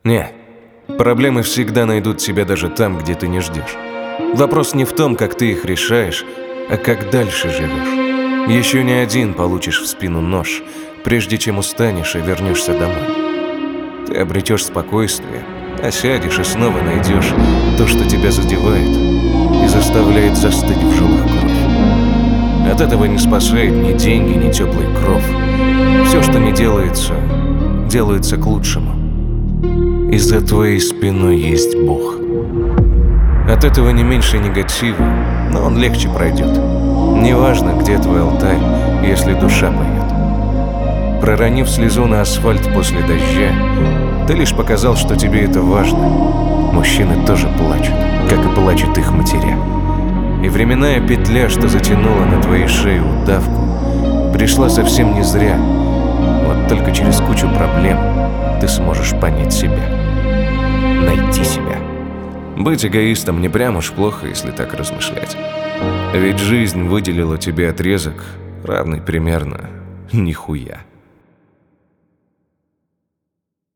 Не, проблемы всегда найдут тебя даже там, где ты не ждешь. Вопрос не в том, как ты их решаешь, а как дальше живешь. Еще не один получишь в спину нож, прежде чем устанешь и вернешься домой. Ты обретешь спокойствие, а сядешь и снова найдешь то, что тебя задевает и заставляет застыть в жилах кровь. От этого не спасает ни деньги, ни теплый кров. Все, что не делается, делается к лучшему. И за твоей спиной есть Бог. От этого не меньше негатива, но он легче пройдет. Неважно, где твой алтарь, если душа поет. Проронив слезу на асфальт после дождя, ты лишь показал, что тебе это важно. Мужчины тоже плачут, как и плачут их матеря. И временная петля, что затянула на твоей шее удавку, пришла совсем не зря. Вот только через кучу проблем ты сможешь понять себя, найти себя. Быть эгоистом не прям уж плохо, если так размышлять. Ведь жизнь выделила тебе отрезок, равный примерно нихуя.